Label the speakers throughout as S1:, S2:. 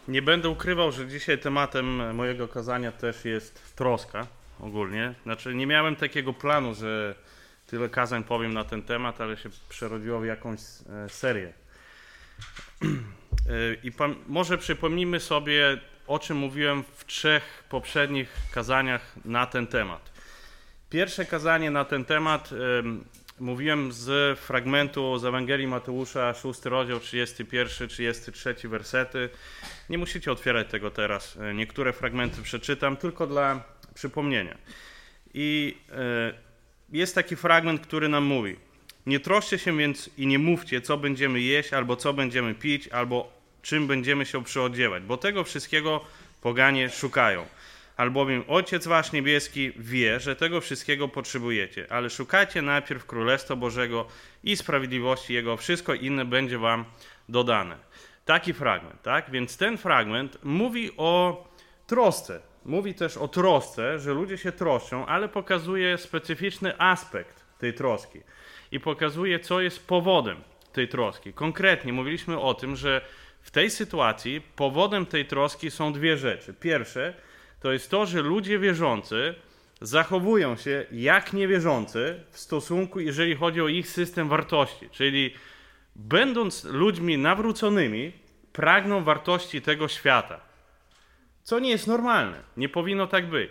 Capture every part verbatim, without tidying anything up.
S1: Nie będę ukrywał, że dzisiaj tematem mojego kazania też jest troska ogólnie. Znaczy nie miałem takiego planu, że tyle kazań powiem na ten temat, ale się przerodziło w jakąś e, serię. I pan, może przypomnijmy sobie, o czym mówiłem w trzech poprzednich kazaniach na ten temat. Pierwsze kazanie na ten temat e, mówiłem z fragmentu z Ewangelii Mateusza, szósty rozdział, trzydziesty pierwszy, trzydziesty trzeci wersety. Nie musicie otwierać tego teraz. Niektóre fragmenty przeczytam, tylko dla przypomnienia. I e, jest taki fragment, który nam mówi: nie troszcie się więc i nie mówcie, co będziemy jeść, albo co będziemy pić, albo czym będziemy się przyodziewać, bo tego wszystkiego poganie szukają. Albowiem Ojciec wasz niebieski wie, że tego wszystkiego potrzebujecie, ale szukajcie najpierw Królestwa Bożego i sprawiedliwości Jego, wszystko inne będzie wam dodane. Taki fragment, tak? Więc ten fragment mówi o trosce. Mówi też o trosce, że ludzie się troszczą, ale pokazuje specyficzny aspekt tej troski i pokazuje, co jest powodem tej troski. Konkretnie mówiliśmy o tym, że w tej sytuacji powodem tej troski są dwie rzeczy. Pierwsze to jest to, że ludzie wierzący zachowują się jak niewierzący w stosunku, jeżeli chodzi o ich system wartości. Czyli będąc ludźmi nawróconymi, pragną wartości tego świata. Co nie jest normalne. Nie powinno tak być.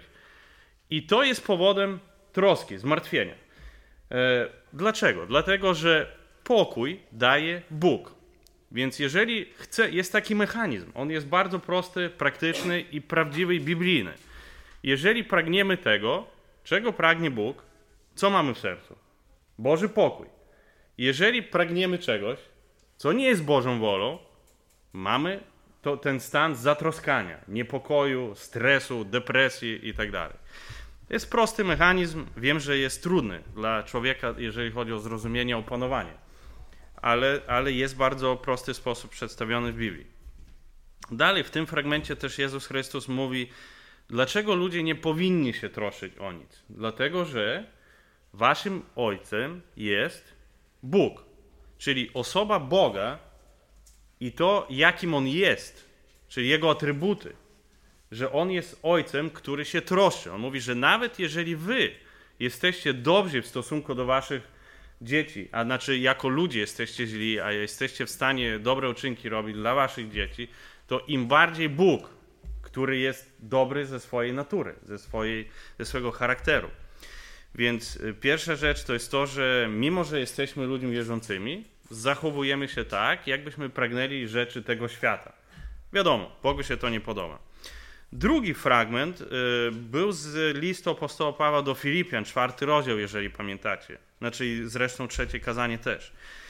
S1: I to jest powodem troski, zmartwienia. E, dlaczego? Dlatego, że pokój daje Bóg. Więc jeżeli chce, jest taki mechanizm, on jest bardzo prosty, praktyczny i prawdziwy i biblijny. Jeżeli pragniemy tego, czego pragnie Bóg, co mamy w sercu? Boży pokój. Jeżeli pragniemy czegoś, co nie jest Bożą wolą, mamy to, ten stan zatroskania, niepokoju, stresu, depresji i tak dalej. To jest prosty mechanizm, wiem, że jest trudny dla człowieka, jeżeli chodzi o zrozumienie, opanowanie. Ale, ale jest bardzo prosty sposób przedstawiony w Biblii. Dalej w tym fragmencie też Jezus Chrystus mówi, dlaczego ludzie nie powinni się troszczyć o nic. Dlatego, że waszym Ojcem jest Bóg, czyli osoba Boga i to, jakim On jest, czyli Jego atrybuty, że On jest Ojcem, który się troszczy. On mówi, że nawet jeżeli wy jesteście dobrzy w stosunku do waszych dzieci, a znaczy jako ludzie jesteście źli, a jesteście w stanie dobre uczynki robić dla waszych dzieci, to im bardziej Bóg, który jest dobry ze swojej natury, ze, swojej, ze swojego charakteru. Więc pierwsza rzecz to jest to, że mimo, że jesteśmy ludźmi wierzącymi, zachowujemy się tak, jakbyśmy pragnęli rzeczy tego świata. Wiadomo, Bogu się to nie podoba. Drugi fragment y, był z listu apostoła Pawła do Filipian, czwarty rozdział, jeżeli pamiętacie. Znaczy zresztą trzecie kazanie też.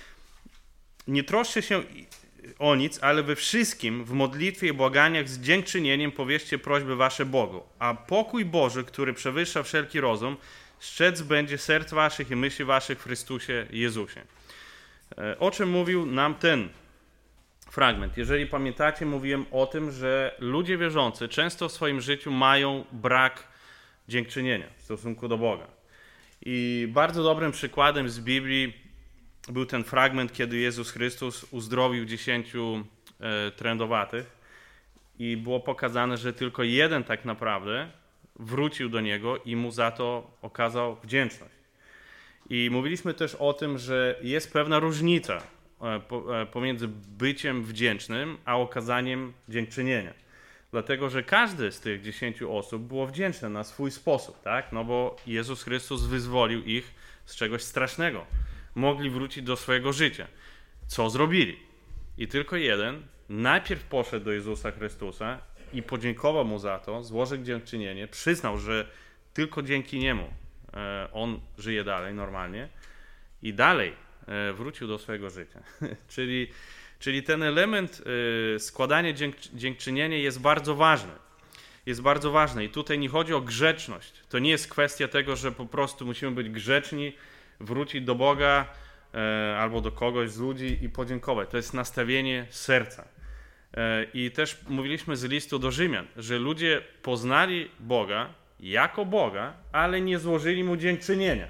S1: Nie troszcie się o nic, ale we wszystkim w modlitwie i błaganiach z dziękczynieniem powierzcie prośby wasze Bogu. A pokój Boży, który przewyższa wszelki rozum, strzec będzie serc waszych i myśli waszych w Chrystusie Jezusie. O czym mówił nam ten fragment? Jeżeli pamiętacie, mówiłem o tym, że ludzie wierzący często w swoim życiu mają brak dziękczynienia w stosunku do Boga. I bardzo dobrym przykładem z Biblii był ten fragment, kiedy Jezus Chrystus uzdrowił dziesięciu e, trędowatych i było pokazane, że tylko jeden tak naprawdę wrócił do Niego i Mu za to okazał wdzięczność. I mówiliśmy też o tym, że jest pewna różnica pomiędzy byciem wdzięcznym, a okazaniem dziękczynienia. Dlatego, że każdy z tych dziesięciu osób było wdzięczne na swój sposób, tak? No bo Jezus Chrystus wyzwolił ich z czegoś strasznego. Mogli wrócić do swojego życia. Co zrobili? I tylko jeden najpierw poszedł do Jezusa Chrystusa i podziękował Mu za to, złożył dziękczynienie, przyznał, że tylko dzięki Niemu on żyje dalej normalnie i dalej wrócił do swojego życia. czyli, czyli ten element składania dzięk, dziękczynienia jest bardzo ważny. Jest bardzo ważny i tutaj nie chodzi o grzeczność. To nie jest kwestia tego, że po prostu musimy być grzeczni, wrócić do Boga e, albo do kogoś z ludzi i podziękować. To jest nastawienie serca. E, I też mówiliśmy z listu do Rzymian, że ludzie poznali Boga jako Boga, ale nie złożyli Mu dziękczynienia.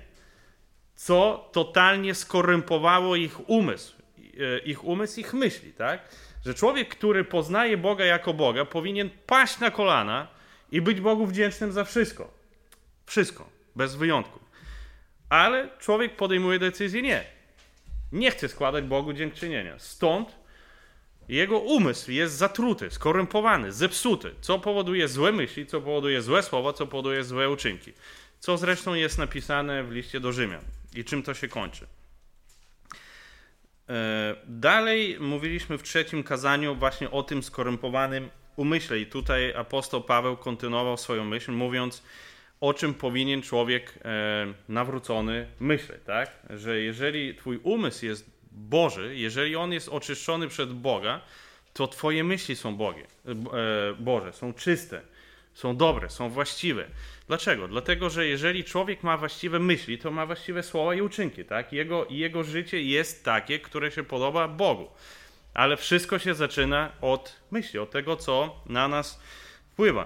S1: Co totalnie skorumpowało ich umysł, ich umysł, ich myśli, tak? Że człowiek, który poznaje Boga jako Boga, powinien paść na kolana i być Bogu wdzięcznym za wszystko. Wszystko, bez wyjątku. Ale człowiek podejmuje decyzję nie. Nie chce składać Bogu dziękczynienia. Stąd jego umysł jest zatruty, skorumpowany, zepsuty, co powoduje złe myśli, co powoduje złe słowa, co powoduje złe uczynki. Co zresztą jest napisane w liście do Rzymian. I czym to się kończy? Dalej mówiliśmy w trzecim kazaniu właśnie o tym skorumpowanym umyśle. I tutaj apostoł Paweł kontynuował swoją myśl, mówiąc, o czym powinien człowiek nawrócony myśleć. Tak? Że jeżeli twój umysł jest Boży, jeżeli on jest oczyszczony przed Boga, to twoje myśli są Bogie, Boże, są czyste, są dobre, są właściwe. Dlaczego? Dlatego, że jeżeli człowiek ma właściwe myśli, to ma właściwe słowa i uczynki. Tak? Jego, jego życie jest takie, które się podoba Bogu. Ale wszystko się zaczyna od myśli, od tego, co na nas wpływa.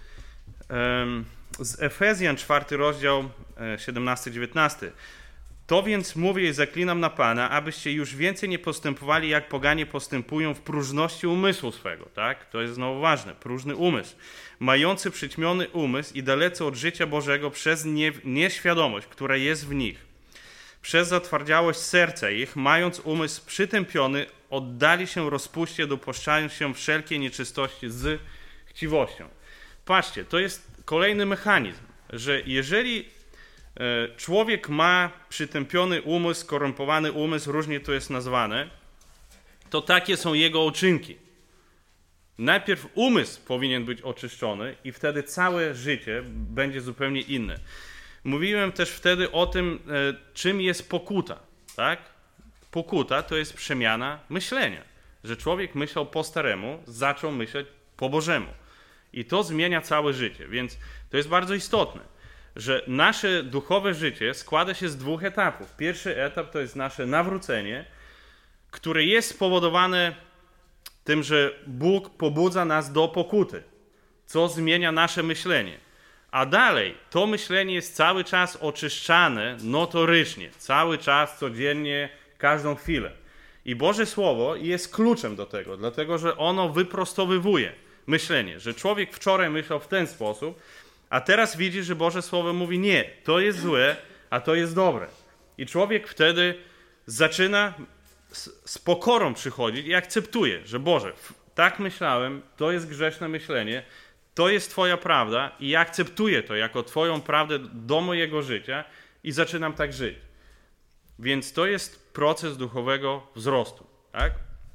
S1: Z Efezjan, czwarty rozdział, siedemnasty dziewiętnasty. To więc mówię i zaklinam na Pana, abyście już więcej nie postępowali, jak poganie postępują w próżności umysłu swego. Tak? To jest znowu ważne. Próżny umysł. Mający przyćmiony umysł i dalece od życia Bożego przez nie, nieświadomość, która jest w nich. Przez zatwardziałość serca ich, mając umysł przytępiony, oddali się rozpuście, dopuszczając się wszelkiej nieczystości z chciwością. Patrzcie, to jest kolejny mechanizm, że jeżeli człowiek ma przytępiony umysł, skorumpowany umysł, różnie to jest nazwane, to takie są jego uczynki. Najpierw umysł powinien być oczyszczony i wtedy całe życie będzie zupełnie inne. Mówiłem też wtedy o tym, czym jest pokuta. Tak? Pokuta to jest przemiana myślenia, że człowiek myślał po staremu, zaczął myśleć po Bożemu. I to zmienia całe życie, więc to jest bardzo istotne, że nasze duchowe życie składa się z dwóch etapów. Pierwszy etap to jest nasze nawrócenie, które jest spowodowane tym, że Bóg pobudza nas do pokuty, co zmienia nasze myślenie. A dalej to myślenie jest cały czas oczyszczane notorycznie, cały czas, codziennie, każdą chwilę. I Boże Słowo jest kluczem do tego, dlatego że ono wyprostowywuje myślenie, że człowiek wczoraj myślał w ten sposób, a teraz widzi, że Boże Słowo mówi nie, to jest złe, a to jest dobre. I człowiek wtedy zaczyna z, z pokorą przychodzić i akceptuje, że Boże, tak myślałem, to jest grzeszne myślenie, to jest Twoja prawda i ja akceptuję to jako Twoją prawdę do mojego życia i zaczynam tak żyć. Więc to jest proces duchowego wzrostu. Tak?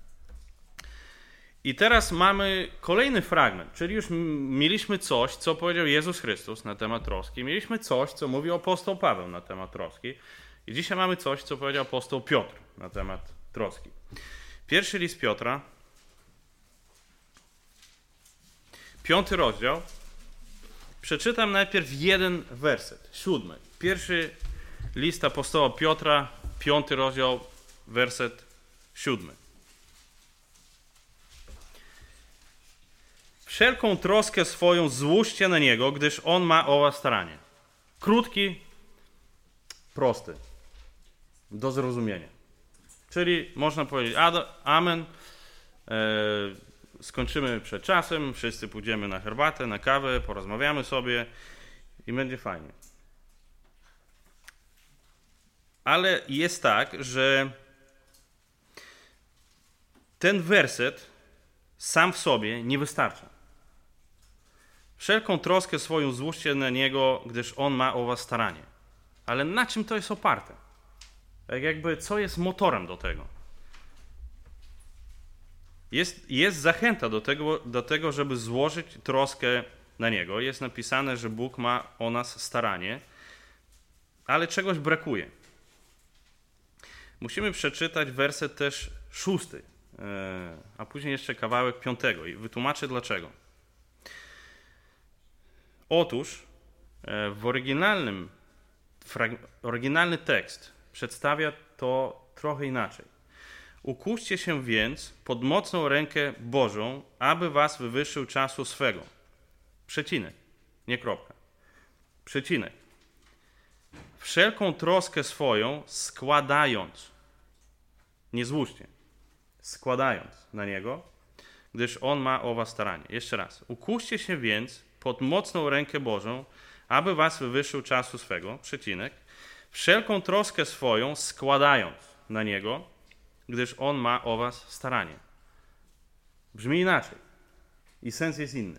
S1: I teraz mamy kolejny fragment, czyli już mieliśmy coś, co powiedział Jezus Chrystus na temat troski, mieliśmy coś, co mówił apostoł Paweł na temat troski i dzisiaj mamy coś, co powiedział apostoł Piotr na temat troski. Pierwszy list Piotra, piąty rozdział, przeczytam najpierw jeden werset, siódmy. Pierwszy list apostoła Piotra, piąty rozdział, werset siódmy. Wszelką troskę swoją złóżcie na Niego, gdyż On ma o was staranie. Krótki, prosty, do zrozumienia. Czyli można powiedzieć amen, e, skończymy przed czasem, wszyscy pójdziemy na herbatę, na kawę, porozmawiamy sobie i będzie fajnie. Ale jest tak, że ten werset sam w sobie nie wystarcza. Wszelką troskę swoją złóżcie na Niego, gdyż On ma o was staranie. Ale na czym to jest oparte? Tak jakby, co jest motorem do tego? Jest, jest zachęta do tego, do tego, żeby złożyć troskę na Niego. Jest napisane, że Bóg ma o nas staranie, ale czegoś brakuje. Musimy przeczytać werset też szósty, a później jeszcze kawałek piątego i wytłumaczę dlaczego. Otóż w oryginalnym, oryginalny tekst przedstawia to trochę inaczej. Ukuście się więc pod mocną rękę Bożą, aby was wywyższył czasu swego. Przecinek, nie kropka. Przecinek. Wszelką troskę swoją składając, nie złóżcie, składając na Niego, gdyż On ma o was staranie. Jeszcze raz. Ukuście się więc pod mocną rękę Bożą, aby was wywyższył czasu swego, przecinek, wszelką troskę swoją składając na Niego, gdyż On ma o was staranie. Brzmi inaczej i sens jest inny.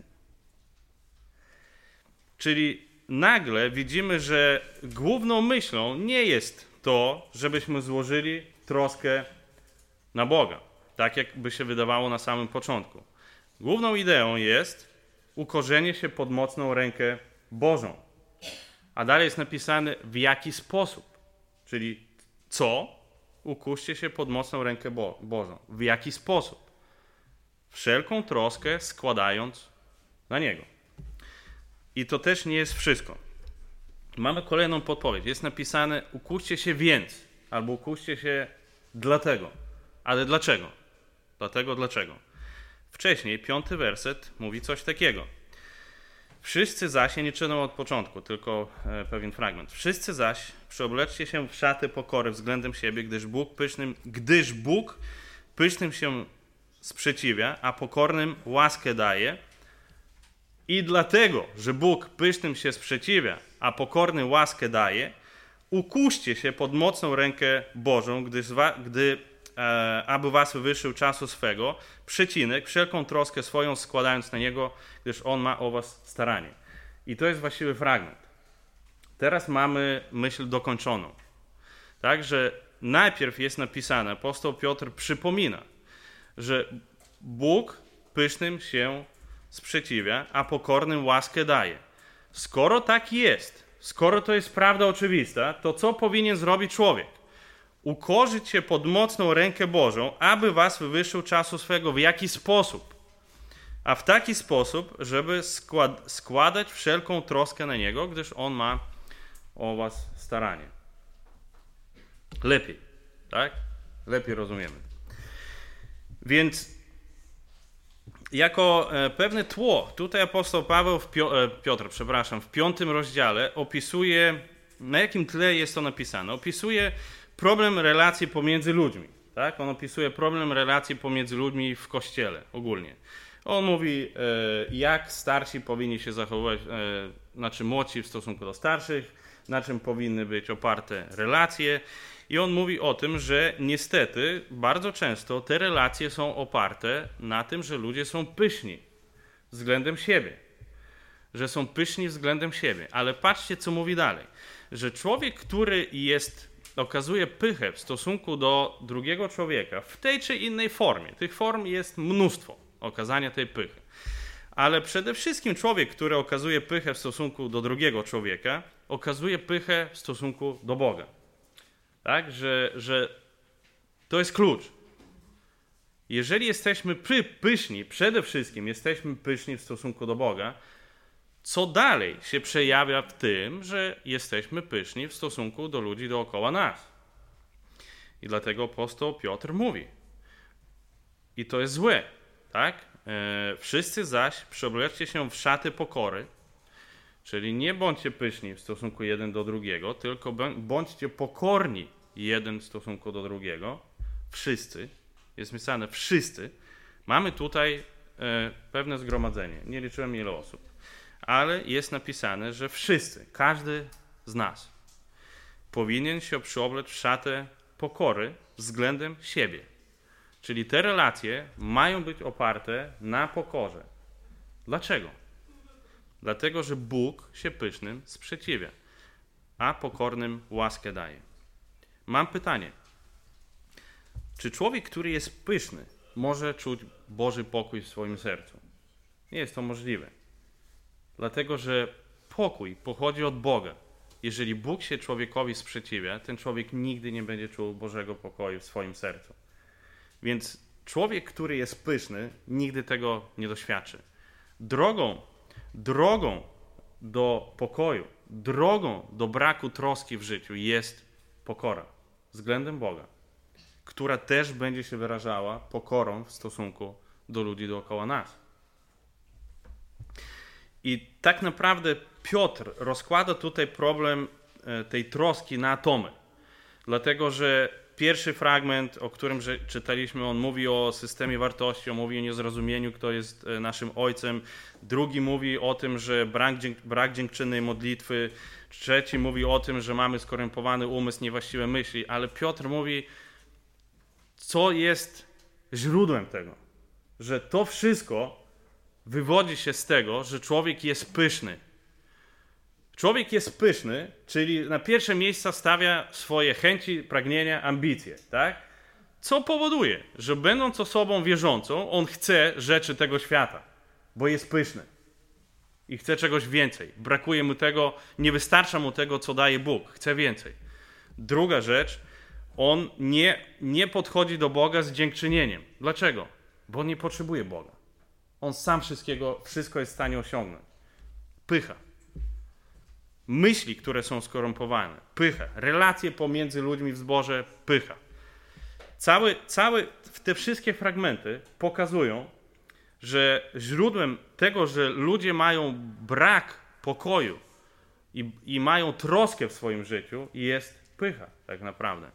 S1: Czyli nagle widzimy, że główną myślą nie jest to, żebyśmy złożyli troskę na Boga, tak jak by się wydawało na samym początku. Główną ideą jest ukorzenie się pod mocną rękę Bożą. A dalej jest napisane w jaki sposób, czyli co? Ukuście się pod mocną rękę Bo- Bożą. W jaki sposób? Wszelką troskę składając na Niego. I to też nie jest wszystko. Mamy kolejną podpowiedź. Jest napisane ukuście się więc, albo ukuście się dlatego. Ale dlaczego? Dlatego dlaczego? Wcześniej, piąty werset mówi coś takiego. Wszyscy zaś, ja nie czytam od początku, tylko e, pewien fragment. Wszyscy zaś przeobleczcie się w szaty pokory względem siebie, gdyż Bóg pysznym, gdyż Bóg pysznym się sprzeciwia, a pokornym łaskę daje. I dlatego, że Bóg pysznym się sprzeciwia, a pokorny łaskę daje, ukuście się pod mocną rękę Bożą, gdyż, gdy, e, aby was wywyższył czasu swego, przecinek, wszelką troskę swoją składając na Niego, gdyż On ma o was staranie. I to jest właściwy fragment. Teraz mamy myśl dokończoną. Także najpierw jest napisane, apostoł Piotr przypomina, że Bóg pysznym się sprzeciwia, a pokornym łaskę daje. Skoro tak jest, skoro to jest prawda oczywista, to co powinien zrobić człowiek? Ukorzyć się pod mocną rękę Bożą, aby was wywyższył czasu swego. W jaki sposób? A w taki sposób, żeby skład- składać wszelką troskę na Niego, gdyż On ma o was staranie. Lepiej, tak? Lepiej rozumiemy. Więc jako pewne tło, tutaj apostoł Paweł, w Pio- Piotr, przepraszam, w piątym rozdziale opisuje, na jakim tle jest to napisane. Opisuje problem relacji pomiędzy ludźmi. Tak? On opisuje problem relacji pomiędzy ludźmi w Kościele ogólnie. On mówi, jak starsi powinni się zachowywać, znaczy młodsi w stosunku do starszych, na czym powinny być oparte relacje. I on mówi o tym, że niestety bardzo często te relacje są oparte na tym, że ludzie są pyszni względem siebie. Że są pyszni względem siebie. Ale patrzcie, co mówi dalej. Że człowiek, który jest, okazuje pychę w stosunku do drugiego człowieka w tej czy innej formie. Tych form jest mnóstwo okazania tej pychy. Ale przede wszystkim człowiek, który okazuje pychę w stosunku do drugiego człowieka, okazuje pychę w stosunku do Boga. Tak, że, że to jest klucz. Jeżeli jesteśmy py, pyszni, przede wszystkim jesteśmy pyszni w stosunku do Boga, co dalej się przejawia w tym, że jesteśmy pyszni w stosunku do ludzi dookoła nas. I dlatego apostoł Piotr mówi. I to jest złe. Tak? E, wszyscy zaś przeobleczcie się w szaty pokory, czyli nie bądźcie pyszni w stosunku jeden do drugiego, tylko bądźcie pokorni jeden w stosunku do drugiego. Wszyscy, jest napisane wszyscy. Mamy tutaj e, pewne zgromadzenie. Nie liczyłem ile osób. Ale jest napisane, że wszyscy, każdy z nas powinien się przyoblec w szatę pokory względem siebie. Czyli te relacje mają być oparte na pokorze. Dlaczego? Dlatego, że Bóg się pysznym sprzeciwia, a pokornym łaskę daje. Mam pytanie. Czy człowiek, który jest pyszny, może czuć Boży pokój w swoim sercu? Nie jest to możliwe. Dlatego, że pokój pochodzi od Boga. Jeżeli Bóg się człowiekowi sprzeciwia, ten człowiek nigdy nie będzie czuł Bożego pokoju w swoim sercu. Więc człowiek, który jest pyszny, nigdy tego nie doświadczy. Drogą, drogą do pokoju, drogą do braku troski w życiu jest pokora względem Boga, która też będzie się wyrażała pokorą w stosunku do ludzi dookoła nas. I tak naprawdę Piotr rozkłada tutaj problem tej troski na atomy. Dlatego, że pierwszy fragment, o którym że czytaliśmy, on mówi o systemie wartości, on mówi o niezrozumieniu, kto jest naszym Ojcem. Drugi mówi o tym, że brak, brak dziękczynnej modlitwy. Trzeci mówi o tym, że mamy skorumpowany umysł, niewłaściwe myśli. Ale Piotr mówi, co jest źródłem tego. Że to wszystko wywodzi się z tego, że człowiek jest pyszny. Człowiek jest pyszny, czyli na pierwsze miejsca stawia swoje chęci, pragnienia, ambicje, tak? Co powoduje, że będąc osobą wierzącą, on chce rzeczy tego świata, bo jest pyszny i chce czegoś więcej. Brakuje mu tego, nie wystarcza mu tego, co daje Bóg, chce więcej. Druga rzecz, on nie, nie podchodzi do Boga z dziękczynieniem. Dlaczego? Bo on nie potrzebuje Boga. On sam wszystkiego, wszystko jest w stanie osiągnąć. Pycha. Myśli, które są skorumpowane, pycha, relacje pomiędzy ludźmi w zborze, pycha. Cały, cały, te wszystkie fragmenty pokazują, że źródłem tego, że ludzie mają brak pokoju i, i mają troskę w swoim życiu, jest pycha, tak naprawdę.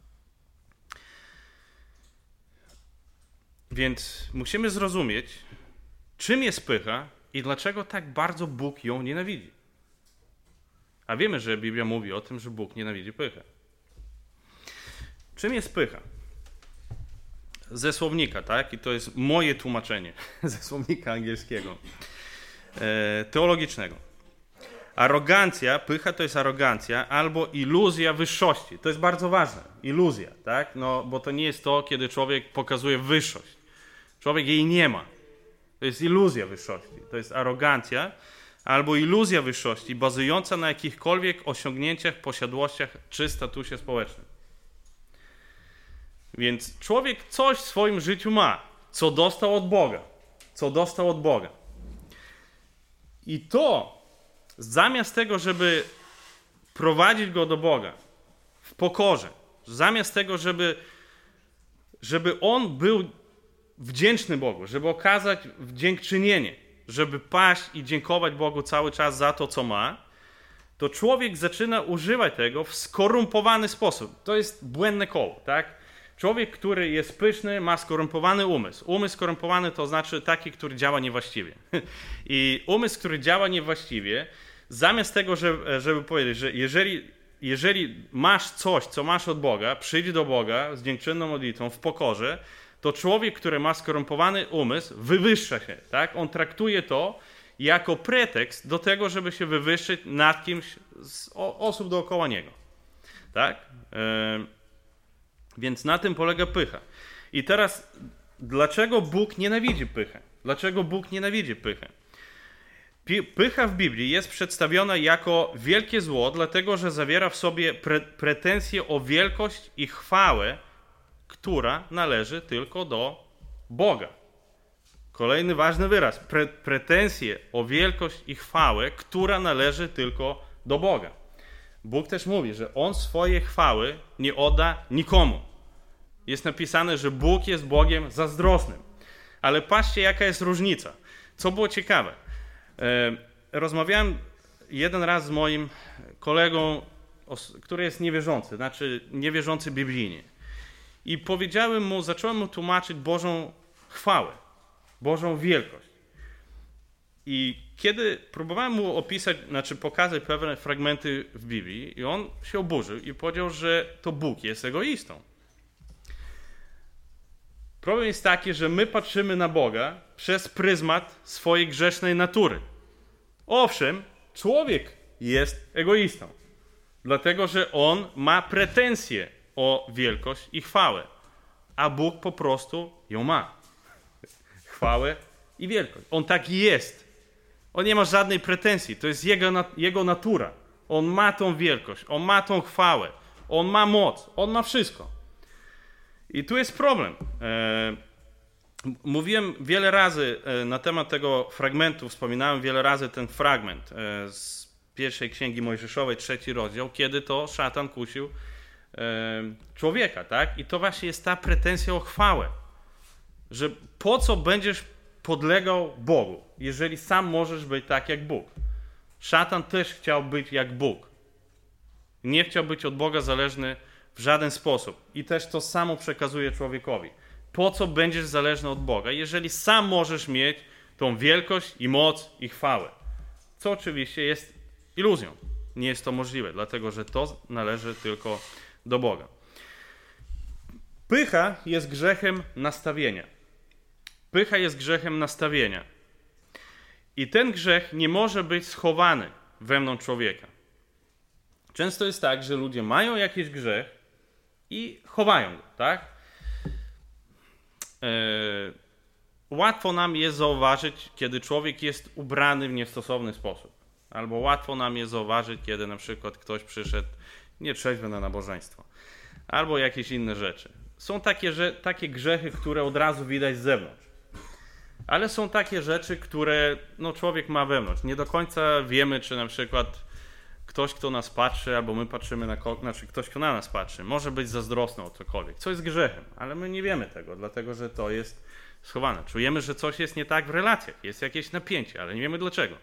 S1: Więc musimy zrozumieć, czym jest pycha i dlaczego tak bardzo Bóg ją nienawidzi. A wiemy, że Biblia mówi o tym, że Bóg nienawidzi pychę. Czym jest pycha? Ze słownika, tak? I to jest moje tłumaczenie ze słownika angielskiego, e, teologicznego. Arogancja, pycha to jest arogancja albo iluzja wyższości. To jest bardzo ważne. Iluzja, tak? No, bo to nie jest to, kiedy człowiek pokazuje wyższość. Człowiek jej nie ma. To jest iluzja wyższości. To jest arogancja albo iluzja wyższości bazująca na jakichkolwiek osiągnięciach, posiadłościach czy statusie społecznym. Więc człowiek coś w swoim życiu ma, co dostał od Boga. Co dostał od Boga. I to zamiast tego, żeby prowadzić go do Boga w pokorze, zamiast tego, żeby, żeby on był wdzięczny Bogu, żeby okazać dziękczynienie, żeby paść i dziękować Bogu cały czas za to, co ma, to człowiek zaczyna używać tego w skorumpowany sposób. To jest błędne koło, tak? Człowiek, który jest pyszny, ma skorumpowany umysł. Umysł skorumpowany to znaczy taki, który działa niewłaściwie. I umysł, który działa niewłaściwie, zamiast tego, żeby, żeby powiedzieć, że jeżeli, jeżeli masz coś, co masz od Boga, przyjdź do Boga z dziękczynną modlitwą, w pokorze, to człowiek, który ma skorumpowany umysł, wywyższa się. Tak? On traktuje to jako pretekst do tego, żeby się wywyższyć nad kimś z osób dookoła niego. Tak? Yy, więc na tym polega pycha. I teraz, dlaczego Bóg nienawidzi pychę? Dlaczego Bóg nienawidzi pychę? Pycha w Biblii jest przedstawiona jako wielkie zło, dlatego że zawiera w sobie pre- pretensje o wielkość i chwałę, która należy tylko do Boga. Kolejny ważny wyraz. Pre- pretensje o wielkość i chwałę, która należy tylko do Boga. Bóg też mówi, że On swojej chwały nie odda nikomu. Jest napisane, że Bóg jest Bogiem zazdrosnym. Ale patrzcie, jaka jest różnica. Co było ciekawe. E, rozmawiałem jeden raz z moim kolegą, który jest niewierzący, znaczy niewierzący biblijnie. I powiedziałem mu, zacząłem mu tłumaczyć Bożą chwałę, Bożą wielkość. I kiedy próbowałem mu opisać, znaczy pokazać pewne fragmenty w Biblii, i on się oburzył i powiedział, że to Bóg jest egoistą. Problem jest taki, że my patrzymy na Boga przez pryzmat swojej grzesznej natury. Owszem, człowiek jest egoistą, dlatego że on ma pretensje o wielkość i chwałę, a Bóg po prostu ją ma. Chwałę i wielkość. On taki jest. On nie ma żadnej pretensji. To jest jego, jego natura. On ma tą wielkość, on ma tą chwałę, on ma moc, on ma wszystko. I tu jest problem. E, mówiłem wiele razy na temat tego fragmentu, wspominałem wiele razy ten fragment z pierwszej Księgi Mojżeszowej, trzeci rozdział, kiedy to szatan kusił e, człowieka, tak? I to właśnie jest ta pretensja o chwałę, że po co będziesz podlegał Bogu, jeżeli sam możesz być tak jak Bóg. Szatan też chciał być jak Bóg. Nie chciał być od Boga zależny w żaden sposób. I też to samo przekazuje człowiekowi. Po co będziesz zależny od Boga, jeżeli sam możesz mieć tą wielkość i moc i chwałę? Co oczywiście jest iluzją. Nie jest to możliwe, dlatego że to należy tylko do Boga. Pycha jest grzechem nastawienia. Pycha jest grzechem nastawienia. I ten grzech nie może być schowany wewnątrz człowieka. Często jest tak, że ludzie mają jakiś grzech i chowają go, tak? Yy, łatwo nam jest zauważyć, kiedy człowiek jest ubrany w niestosowny sposób. Albo łatwo nam jest zauważyć, kiedy na przykład ktoś przyszedł nietrzeźwy na nabożeństwo. Albo jakieś inne rzeczy. Są takie, że, takie grzechy, które od razu widać z zewnątrz. Ale są takie rzeczy, które no, człowiek ma wewnątrz. Nie do końca wiemy, czy na przykład ktoś, kto nas patrzy, albo my patrzymy na kogoś, znaczy ktoś, kto na nas patrzy, może być zazdrosny o cokolwiek, co jest grzechem, ale my nie wiemy tego, dlatego że to jest schowane. Czujemy, że coś jest nie tak w relacjach, jest jakieś napięcie, ale nie wiemy dlaczego.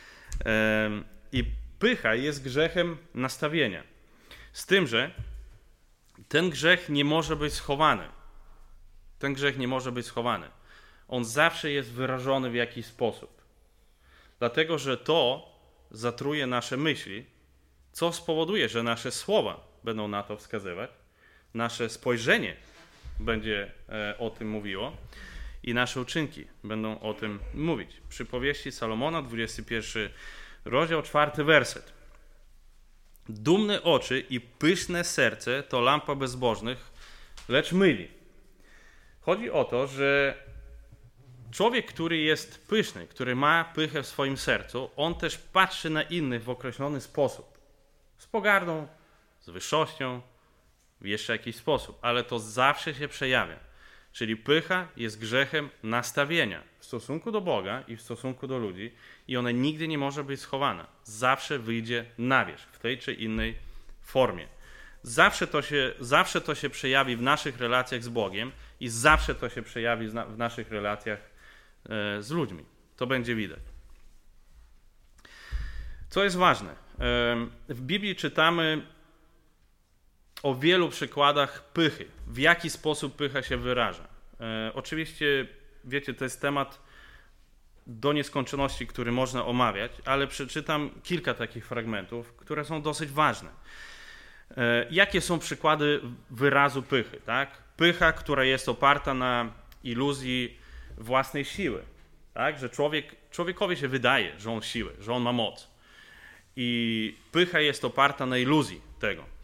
S1: I pycha jest grzechem nastawienia. Z tym, że ten grzech nie może być schowany. Ten grzech nie może być schowany. On zawsze jest wyrażony w jakiś sposób. Dlatego, że to zatruje nasze myśli, co spowoduje, że nasze słowa będą na to wskazywać, nasze spojrzenie będzie o tym mówiło i nasze uczynki będą o tym mówić. Przypowieści Salomona, dwudziesty pierwszy rozdział, czwarty werset. Dumne oczy i pyszne serce to lampa bezbożnych, lecz myli. Chodzi o to, że człowiek, który jest pyszny, który ma pychę w swoim sercu, on też patrzy na innych w określony sposób. Z pogardą, z wyższością, w jeszcze jakiś sposób, ale to zawsze się przejawia. Czyli pycha jest grzechem nastawienia w stosunku do Boga i w stosunku do ludzi i ona nigdy nie może być schowana. Zawsze wyjdzie na wierzch w tej czy innej formie. Zawsze to się, zawsze to się przejawi w naszych relacjach z Bogiem i zawsze to się przejawi w naszych relacjach e, z ludźmi. To będzie widać. Co jest ważne? E, w Biblii czytamy o wielu przykładach pychy. W jaki sposób pycha się wyraża. E, oczywiście, wiecie, to jest temat do nieskończoności, który można omawiać, ale przeczytam kilka takich fragmentów, które są dosyć ważne. E, jakie są przykłady wyrazu pychy? Tak? Pycha, która jest oparta na iluzji własnej siły. Tak? Że człowiek, człowiekowi się wydaje, że on siłę, że on ma moc. I pycha jest oparta na iluzji tego.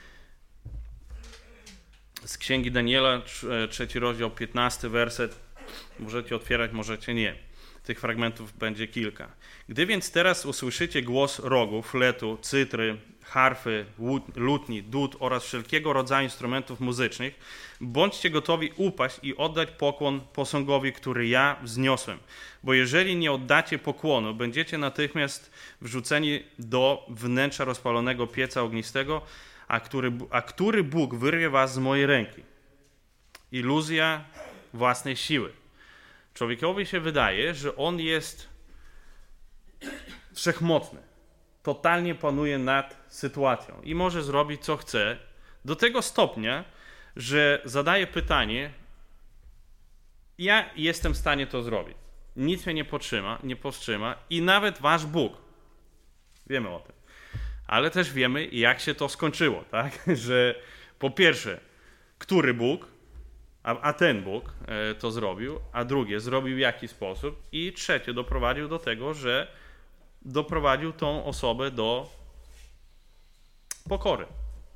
S1: Z Księgi Daniela, trzeci rozdział, piętnasty werset. Możecie otwierać, możecie nie. Tych fragmentów będzie kilka. Gdy więc teraz usłyszycie głos rogu, fletu, cytry, harfy, lutni, dud oraz wszelkiego rodzaju instrumentów muzycznych, bądźcie gotowi upaść i oddać pokłon posągowi, który ja wzniosłem. Bo jeżeli nie oddacie pokłonu, będziecie natychmiast wrzuceni do wnętrza rozpalonego pieca ognistego, a który, a który Bóg wyrwie was z mojej ręki. Iluzja własnej siły. Człowiekowi się wydaje, że on jest wszechmocny. Totalnie panuje nad sytuacją i może zrobić co chce do tego stopnia, że zadaje pytanie: ja jestem w stanie to zrobić. Nic mnie nie powstrzyma, nie powstrzyma i nawet wasz Bóg. Wiemy o tym. Ale też wiemy, jak się to skończyło, tak? Że po pierwsze, który Bóg, a, a ten Bóg e, to zrobił, a drugie, zrobił w jaki sposób i trzecie, doprowadził do tego, że doprowadził tą osobę do pokory.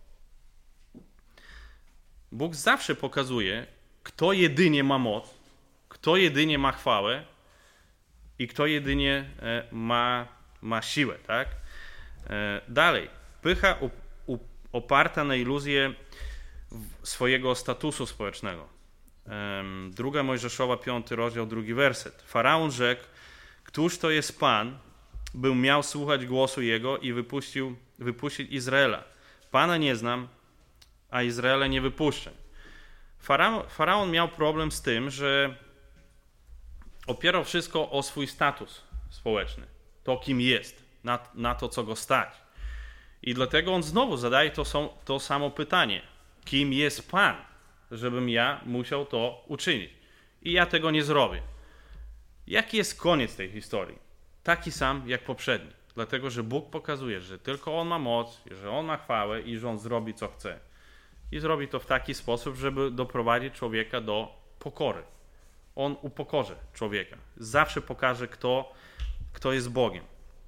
S1: Bóg zawsze pokazuje, kto jedynie ma moc, kto jedynie ma chwałę i kto jedynie e, ma, ma siłę, tak? Dalej, pycha oparta na iluzję swojego statusu społecznego. Druga Mojżeszowa, piąty rozdział, drugi werset. Faraon rzekł: któż to jest Pan, bym miał słuchać głosu Jego i wypuścił, wypuścić Izraela. Pana nie znam, a Izraela nie wypuszczę. Faraon, Faraon miał problem z tym, że opierał wszystko o swój status społeczny. To, kim jest. Na, na to, co go stać. I dlatego on znowu zadaje to, to samo pytanie. kim jest Pan, żebym ja musiał to uczynić. I ja tego nie zrobię. Jaki jest koniec tej historii? Taki sam jak poprzedni. Dlatego, że Bóg pokazuje, że tylko On ma moc, że On ma chwałę i że On zrobi co chce. I zrobi to w taki sposób, żeby doprowadzić człowieka do pokory. On upokorzy człowieka. Zawsze pokaże, kto, kto jest Bogiem.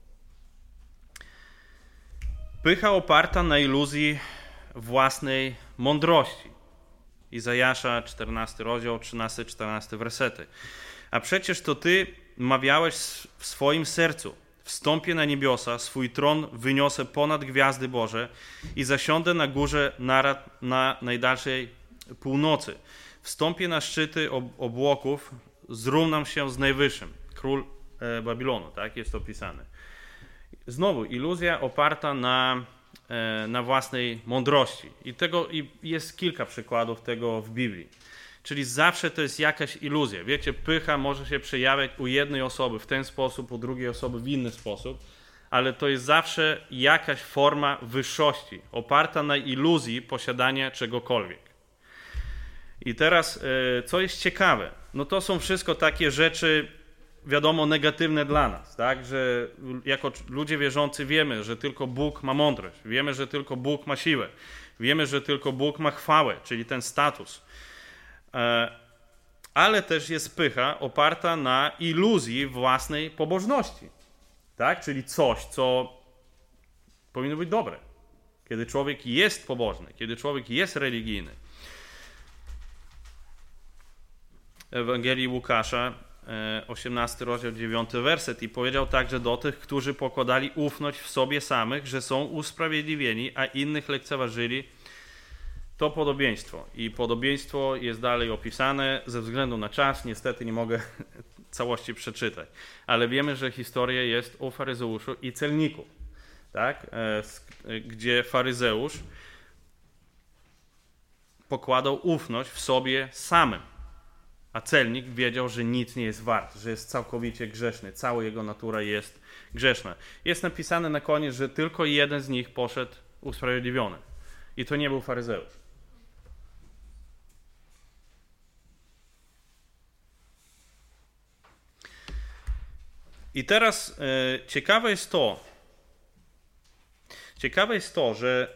S1: Pycha oparta na iluzji własnej mądrości. Izajasza, czternasty rozdział, trzynasty czternasty wersety. A przecież to Ty mawiałeś w swoim sercu: wstąpię na niebiosa, swój tron wyniosę ponad gwiazdy Boże i zasiądę na górze narad na najdalszej północy. Wstąpię na szczyty ob obłoków, zrównam się z Najwyższym. Król e, Babilonu, tak jest opisane. Znowu iluzja oparta na, e, na własnej mądrości. I, tego, I jest kilka przykładów tego w Biblii. Czyli zawsze to jest jakaś iluzja. Wiecie, pycha może się przejawiać u jednej osoby w ten sposób, u drugiej osoby w inny sposób, ale to jest zawsze jakaś forma wyższości, oparta na iluzji posiadania czegokolwiek. I teraz, co jest ciekawe, no to są wszystko takie rzeczy, wiadomo, negatywne dla nas, tak? Że jako ludzie wierzący wiemy, że tylko Bóg ma mądrość, wiemy, że tylko Bóg ma siłę, wiemy, że tylko Bóg ma chwałę, czyli ten status. Ale też jest pycha oparta na iluzji własnej pobożności, tak? Czyli coś, co powinno być dobre. Kiedy człowiek jest pobożny, kiedy człowiek jest religijny. Ewangelii Łukasza, osiemnasty rozdział, dziewiąty werset. I powiedział także do tych, którzy pokładali ufność w sobie samych, że są usprawiedliwieni, a innych lekceważyli, to podobieństwo. I podobieństwo jest dalej opisane. Ze względu na czas niestety nie mogę całości przeczytać. Ale wiemy, że historia jest o faryzeuszu i celniku. Tak? Gdzie faryzeusz pokładał ufność w sobie samym. A celnik wiedział, że nic nie jest wart, że jest całkowicie grzeszny. Cała jego natura jest grzeszna. Jest napisane na koniec, że tylko jeden z nich poszedł usprawiedliwiony. I to nie był faryzeusz. I teraz e, ciekawe jest to, ciekawe jest to, że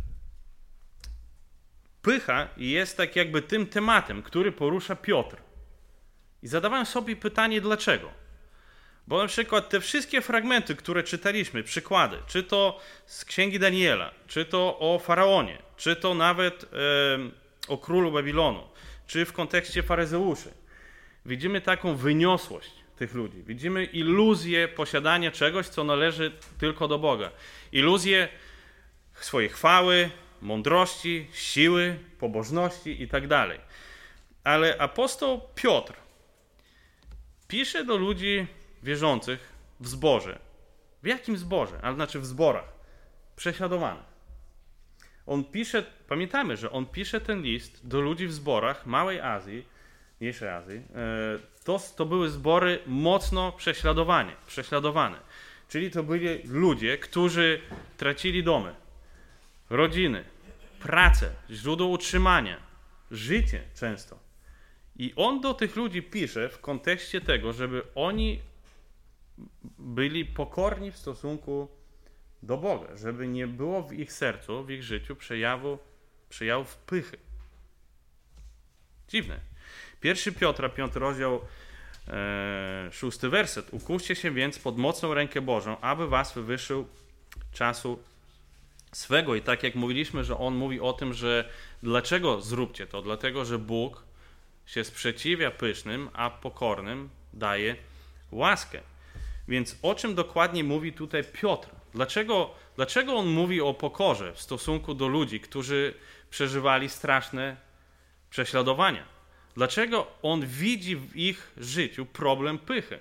S1: pycha jest tak jakby tym tematem, który porusza Piotr. I zadawałem sobie pytanie, dlaczego? Bo na przykład te wszystkie fragmenty, które czytaliśmy, przykłady, czy to z Księgi Daniela, czy to o Faraonie, czy to nawet e, o królu Babilonu, czy w kontekście faryzeuszy, widzimy taką wyniosłość tych ludzi. Widzimy iluzję posiadania czegoś, co należy tylko do Boga. Iluzję swojej chwały, mądrości, siły, pobożności i tak dalej. Ale apostoł Piotr pisze do ludzi wierzących w zborze. W jakim zborze? A znaczy w zborach prześladowanych. On pisze, pamiętamy, że on pisze ten list do ludzi w zborach Małej Azji, Mniejszej Azji. To, to były zbory mocno prześladowane, prześladowane. Czyli to byli ludzie, którzy tracili domy, rodziny, pracę, źródło utrzymania, życie często. I on do tych ludzi pisze w kontekście tego, żeby oni byli pokorni w stosunku do Boga, żeby nie było w ich sercu, w ich życiu przejawu, przejawów pychy. Dziwne. Pierwszy Piotra, piąty rozdział, e, szósty werset. Ukuście się więc pod mocną rękę Bożą, aby was wywyższył czasu swego. I tak jak mówiliśmy, że on mówi o tym, że dlaczego zróbcie to? Dlatego, że Bóg się sprzeciwia pysznym, a pokornym daje łaskę. Więc o czym dokładnie mówi tutaj Piotr? Dlaczego, dlaczego on mówi o pokorze w stosunku do ludzi, którzy przeżywali straszne prześladowania? Dlaczego on widzi w ich życiu problem pychy?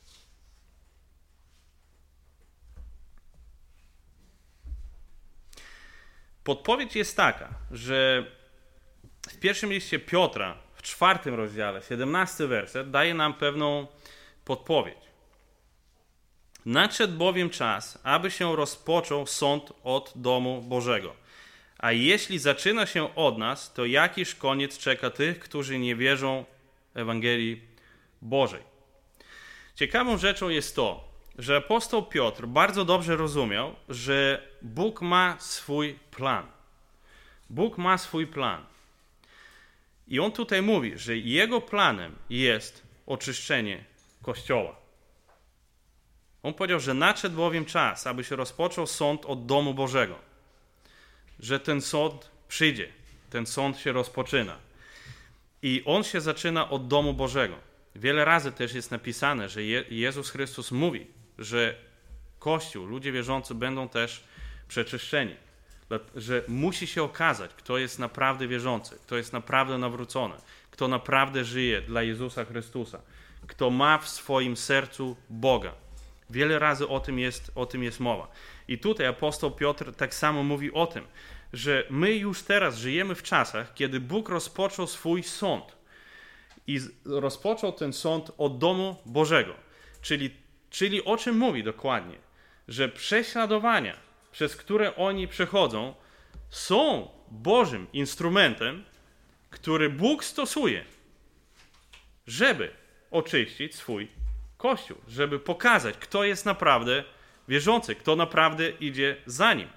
S1: Podpowiedź jest taka, że w pierwszym liście Piotra, w czwartym rozdziale, siedemnasty werset, daje nam pewną podpowiedź. Nadszedł bowiem czas, aby się rozpoczął sąd od domu Bożego. A jeśli zaczyna się od nas, to jakiż koniec czeka tych, którzy nie wierzą Ewangelii Bożej? Ciekawą rzeczą jest to, że apostoł Piotr bardzo dobrze rozumiał, że Bóg ma swój plan. Bóg ma swój plan. I on tutaj mówi, że jego planem jest oczyszczenie Kościoła. On powiedział, że nadszedł bowiem czas, aby się rozpoczął sąd od domu Bożego. Że ten sąd przyjdzie, ten sąd się rozpoczyna. I on się zaczyna od domu Bożego. Wiele razy też jest napisane, że Je- Jezus Chrystus mówi, że Kościół, ludzie wierzący będą też przeczyszczeni. Że musi się okazać, kto jest naprawdę wierzący, kto jest naprawdę nawrócony, kto naprawdę żyje dla Jezusa Chrystusa, kto ma w swoim sercu Boga. Wiele razy o tym jest, o tym jest mowa. I tutaj apostoł Piotr tak samo mówi o tym, że my już teraz żyjemy w czasach, kiedy Bóg rozpoczął swój sąd. I rozpoczął ten sąd od domu Bożego. Czyli, czyli o czym mówi dokładnie? Że prześladowania, przez które oni przechodzą, są Bożym instrumentem, który Bóg stosuje, żeby oczyścić swój Kościół, żeby pokazać, kto jest naprawdę wierzący, kto naprawdę idzie za Nim.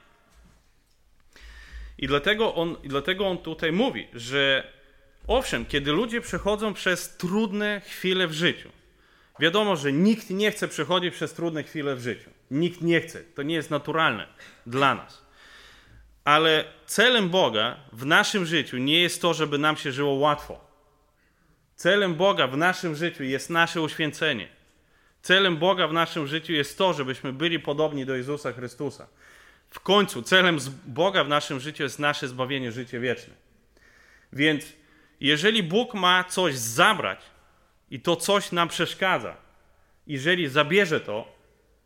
S1: I dlatego on, i dlatego on tutaj mówi, że owszem, kiedy ludzie przechodzą przez trudne chwile w życiu, wiadomo, że nikt nie chce przechodzić przez trudne chwile w życiu. Nikt nie chce. To nie jest naturalne dla nas. Ale celem Boga w naszym życiu nie jest to, żeby nam się żyło łatwo. Celem Boga w naszym życiu jest nasze uświęcenie. Celem Boga w naszym życiu jest to, żebyśmy byli podobni do Jezusa Chrystusa. W końcu celem Boga w naszym życiu jest nasze zbawienie, życie wieczne. Więc jeżeli Bóg ma coś zabrać i to coś nam przeszkadza, jeżeli zabierze to,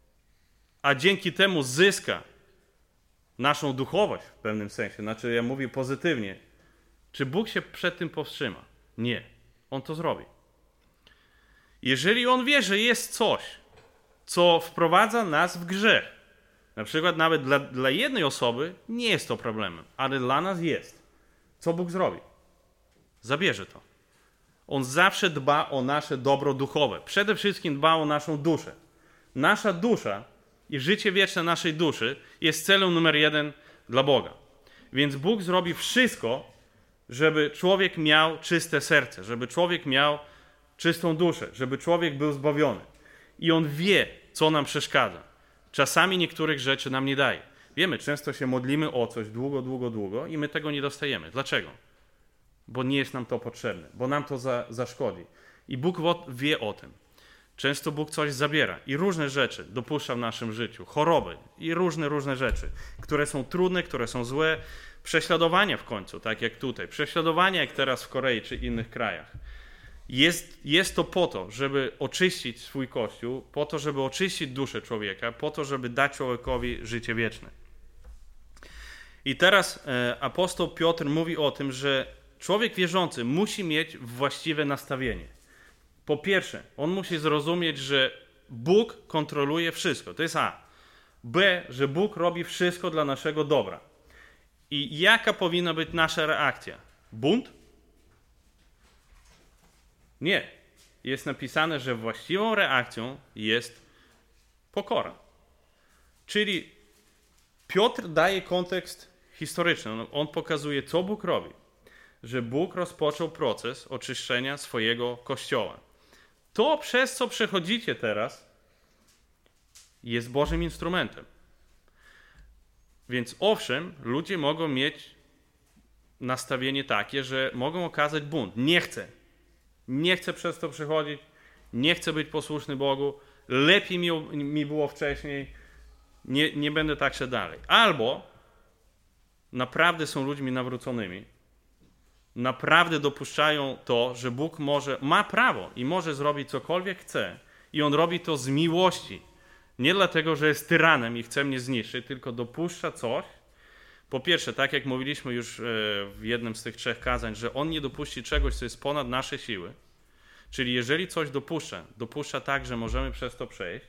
S1: a dzięki temu zyska naszą duchowość w pewnym sensie, znaczy ja mówię pozytywnie, czy Bóg się przed tym powstrzyma? Nie. On to zrobi. Jeżeli On wie, że jest coś, co wprowadza nas w grzech, na przykład nawet dla, dla jednej osoby nie jest to problemem, ale dla nas jest. Co Bóg zrobi? Zabierze to. On zawsze dba o nasze dobro duchowe. Przede wszystkim dba o naszą duszę. Nasza dusza i życie wieczne naszej duszy jest celem numer jeden dla Boga. Więc Bóg zrobi wszystko, żeby człowiek miał czyste serce, żeby człowiek miał czystą duszę, żeby człowiek był zbawiony. I On wie, co nam przeszkadza. Czasami niektórych rzeczy nam nie daje. Wiemy, często się modlimy o coś długo, długo, długo i my tego nie dostajemy. Dlaczego? Bo nie jest nam to potrzebne, bo nam to za, zaszkodzi. I Bóg wie o tym. Często Bóg coś zabiera i różne rzeczy dopuszcza w naszym życiu. Choroby i różne, różne rzeczy, które są trudne, które są złe. Prześladowania w końcu, tak jak tutaj. Prześladowania jak teraz w Korei czy innych krajach. Jest, jest to po to, żeby oczyścić swój Kościół, po to, żeby oczyścić duszę człowieka, po to, żeby dać człowiekowi życie wieczne. I teraz e, apostoł Piotr mówi o tym, że człowiek wierzący musi mieć właściwe nastawienie. Po pierwsze, on musi zrozumieć, że Bóg kontroluje wszystko. To jest A. B, że Bóg robi wszystko dla naszego dobra. I jaka powinna być nasza reakcja? Bunt? Nie. Jest napisane, że właściwą reakcją jest pokora. Czyli Piotr daje kontekst historyczny. On pokazuje, co Bóg robi. Że Bóg rozpoczął proces oczyszczenia swojego Kościoła. To, przez co przechodzicie teraz, jest Bożym instrumentem. Więc owszem, ludzie mogą mieć nastawienie takie, że mogą okazać bunt. Nie chcę. Nie chcę przez to przechodzić. Nie chcę być posłuszny Bogu. Lepiej mi, mi było wcześniej. Nie, nie będę tak szedł dalej. Albo naprawdę są ludźmi nawróconymi. Naprawdę dopuszczają to, że Bóg może, ma prawo i może zrobić cokolwiek chce. I On robi to z miłości. Nie dlatego, że jest tyranem i chce mnie zniszczyć, tylko dopuszcza coś. Po pierwsze, tak jak mówiliśmy już w jednym z tych trzech kazań, że On nie dopuści czegoś, co jest ponad nasze siły. Czyli jeżeli coś dopuszcza, dopuszcza tak, że możemy przez to przejść.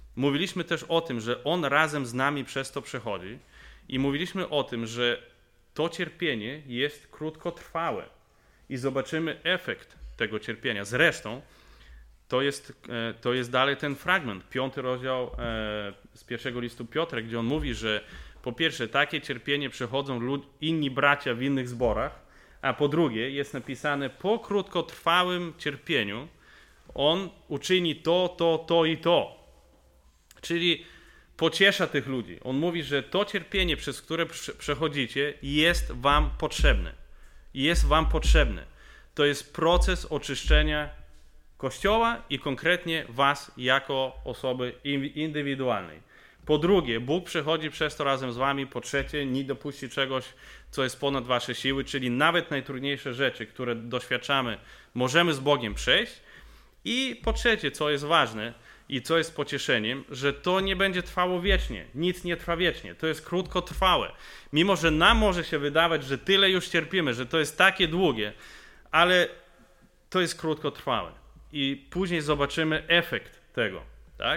S1: Mówiliśmy też o tym, że On razem z nami przez to przechodzi. I mówiliśmy o tym, że to cierpienie jest krótkotrwałe i zobaczymy efekt tego cierpienia. Zresztą to jest, to jest dalej ten fragment, piąty rozdział z pierwszego listu Piotra, gdzie on mówi, że po pierwsze takie cierpienie przechodzą lud, inni bracia w innych zborach, a po drugie jest napisane po krótkotrwałym cierpieniu on uczyni to, to, to i to. Czyli pociesza tych ludzi. On mówi, że to cierpienie, przez które przechodzicie, jest wam potrzebne. Jest wam potrzebne. To jest proces oczyszczenia Kościoła i konkretnie was jako osoby indywidualnej. Po drugie, Bóg przechodzi przez to razem z wami. Po trzecie, nie dopuści czegoś, co jest ponad wasze siły, czyli nawet najtrudniejsze rzeczy, które doświadczamy, możemy z Bogiem przejść. I po trzecie, co jest ważne i co jest pocieszeniem, że to nie będzie trwało wiecznie. Nic nie trwa wiecznie. To jest krótkotrwałe. Mimo, że nam może się wydawać, że tyle już cierpimy, że to jest takie długie, ale to jest krótkotrwałe. I później zobaczymy efekt tego. Tak?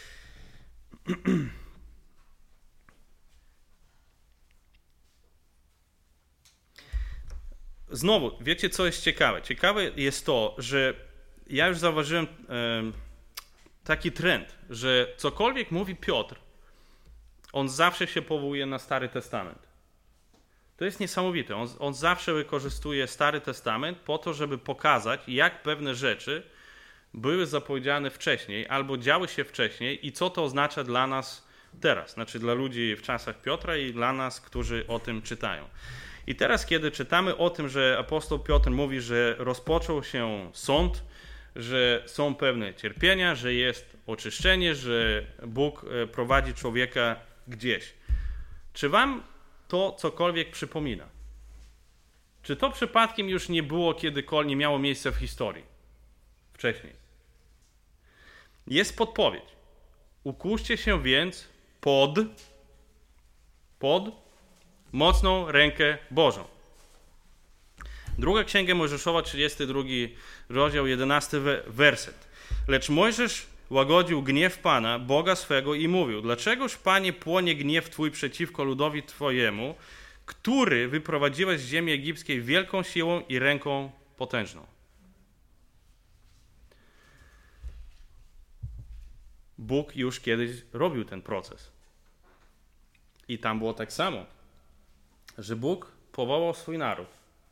S1: Znowu, wiecie, co jest ciekawe? Ciekawe jest to, że ja już zauważyłem e, taki trend, że cokolwiek mówi Piotr, on zawsze się powołuje na Stary Testament. To jest niesamowite. On, on zawsze wykorzystuje Stary Testament po to, żeby pokazać, jak pewne rzeczy były zapowiedziane wcześniej albo działy się wcześniej i co to oznacza dla nas teraz. Znaczy dla ludzi w czasach Piotra i dla nas, którzy o tym czytają. I teraz, kiedy czytamy o tym, że apostoł Piotr mówi, że rozpoczął się sąd, że są pewne cierpienia, że jest oczyszczenie, że Bóg prowadzi człowieka gdzieś. Czy wam to cokolwiek przypomina? Czy to przypadkiem już nie było kiedykolwiek, nie miało miejsca w historii wcześniej? Jest podpowiedź. Ukuście się więc pod, pod mocną rękę Bożą. Druga Księga Mojżeszowa, trzydziesty drugi rozdział, jedenasty werset. Lecz Mojżesz łagodził gniew Pana, Boga swego i mówił: dlaczegoż, Panie, płonie gniew Twój przeciwko ludowi Twojemu, który wyprowadziłeś z ziemi egipskiej wielką siłą i ręką potężną? Bóg już kiedyś robił ten proces. I tam było tak samo, że Bóg powołał swój naród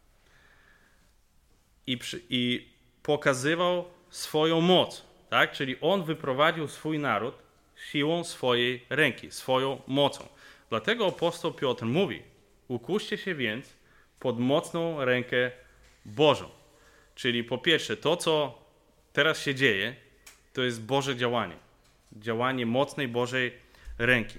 S1: i, przy, i pokazywał swoją moc, tak? Czyli On wyprowadził swój naród siłą swojej ręki, swoją mocą. Dlatego apostoł Piotr mówi: ukuście się więc pod mocną rękę Bożą. Czyli po pierwsze, to co teraz się dzieje, to jest Boże działanie. Działanie mocnej Bożej ręki.